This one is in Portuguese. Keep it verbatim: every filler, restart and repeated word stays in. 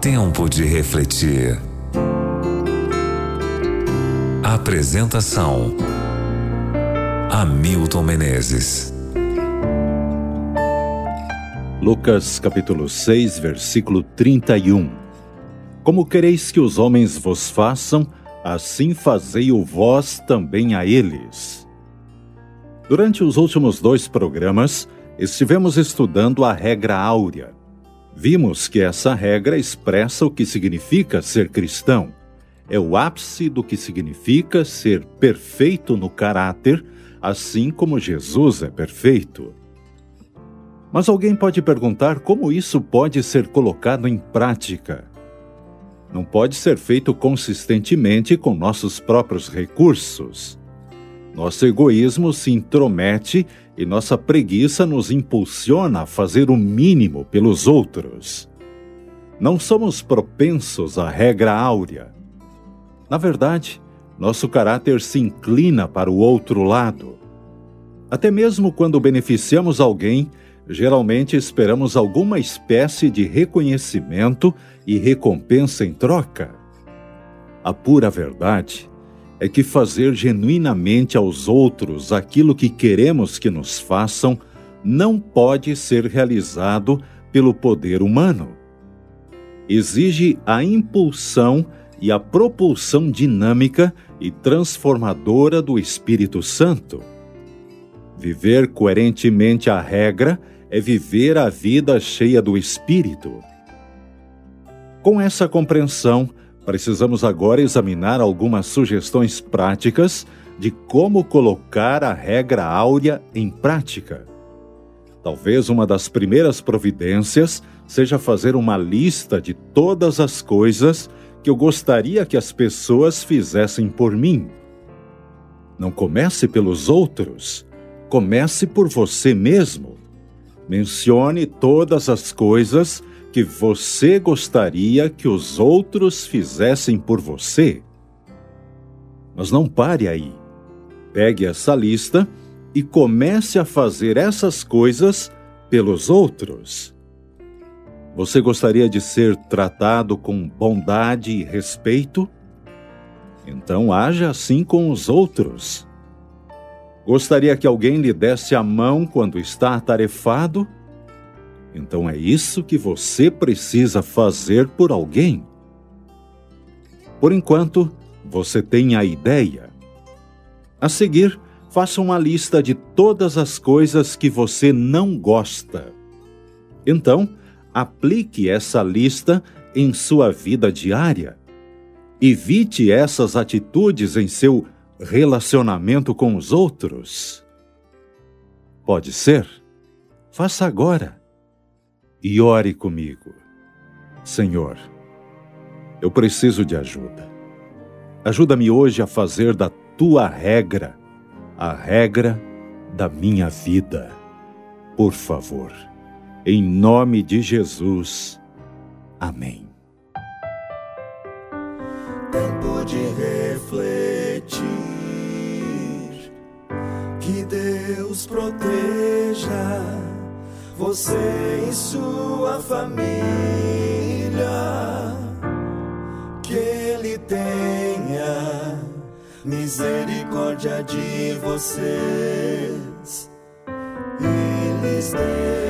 Tempo de refletir. Apresentação: Hamilton Menezes. Lucas capítulo seis, versículo trinta e um. Como quereis que os homens vos façam, assim fazei-o vós também a eles. Durante os últimos dois programas, estivemos estudando a regra áurea. Vimos que essa regra expressa o que significa ser cristão. É o ápice do que significa ser perfeito no caráter, assim como Jesus é perfeito. Mas alguém pode perguntar como isso pode ser colocado em prática. Não pode ser feito consistentemente com nossos próprios recursos. Nosso egoísmo se intromete e nossa preguiça nos impulsiona a fazer o mínimo pelos outros. Não somos propensos à regra áurea. Na verdade, nosso caráter se inclina para o outro lado. Até mesmo quando beneficiamos alguém, geralmente esperamos alguma espécie de reconhecimento e recompensa em troca. A pura verdade é que fazer genuinamente aos outros aquilo que queremos que nos façam não pode ser realizado pelo poder humano. Exige a impulsão e a propulsão dinâmica e transformadora do Espírito Santo. Viver coerentemente a regra é viver a vida cheia do Espírito. Com essa compreensão, precisamos agora examinar algumas sugestões práticas de como colocar a regra áurea em prática. Talvez uma das primeiras providências seja fazer uma lista de todas as coisas que eu gostaria que as pessoas fizessem por mim. Não comece pelos outros, comece por você mesmo. Mencione todas as coisas que você gostaria que os outros fizessem por você. Mas não pare aí. Pegue essa lista e comece a fazer essas coisas pelos outros. Você gostaria de ser tratado com bondade e respeito? Então haja assim com os outros. Gostaria que alguém lhe desse a mão quando está atarefado? Então é isso que você precisa fazer por alguém. Por enquanto, você tem a ideia. A seguir, faça uma lista de todas as coisas que você não gosta. Então, aplique essa lista em sua vida diária. Evite essas atitudes em seu relacionamento com os outros. Pode ser? Faça agora. E ore comigo. Senhor, eu preciso de ajuda. Ajuda-me hoje a fazer da tua regra a regra da minha vida. Por favor, em nome de Jesus. Amém. Tempo de refletir. Que Deus proteja você e sua família, que Ele tenha misericórdia de vocês e lhes dê